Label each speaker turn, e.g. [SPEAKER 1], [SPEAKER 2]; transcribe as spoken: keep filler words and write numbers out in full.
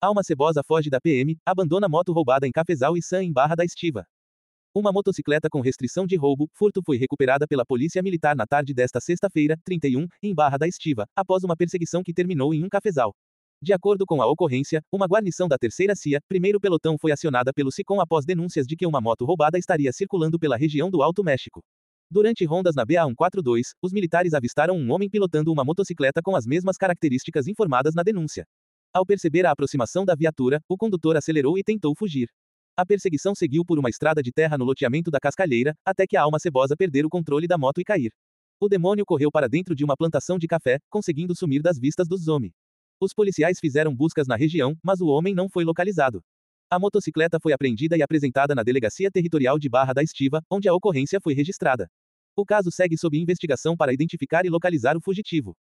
[SPEAKER 1] Alma Cebosa foge da P M, abandona moto roubada em Cafezal e Sam em Barra da Estiva. Uma motocicleta com restrição de roubo, furto foi recuperada pela Polícia Militar na tarde desta sexta-feira, trinta e um, em Barra da Estiva, após uma perseguição que terminou em um cafezal. De acordo com a ocorrência, uma guarnição da terceira C I A, primeiro pelotão foi acionada pelo SICOM após denúncias de que uma moto roubada estaria circulando pela região do Alto México. Durante rondas na B A cento e quarenta e dois, os militares avistaram um homem pilotando uma motocicleta com as mesmas características informadas na denúncia. Ao perceber a aproximação da viatura, o condutor acelerou e tentou fugir. A perseguição seguiu por uma estrada de terra no loteamento da Cascalheira, até que a Alma Cebosa perder o controle da moto e cair. O demônio correu para dentro de uma plantação de café, conseguindo sumir das vistas dos homens. Os policiais fizeram buscas na região, mas o homem não foi localizado. A motocicleta foi apreendida e apresentada na Delegacia Territorial de Barra da Estiva, onde a ocorrência foi registrada. O caso segue sob investigação para identificar e localizar o fugitivo.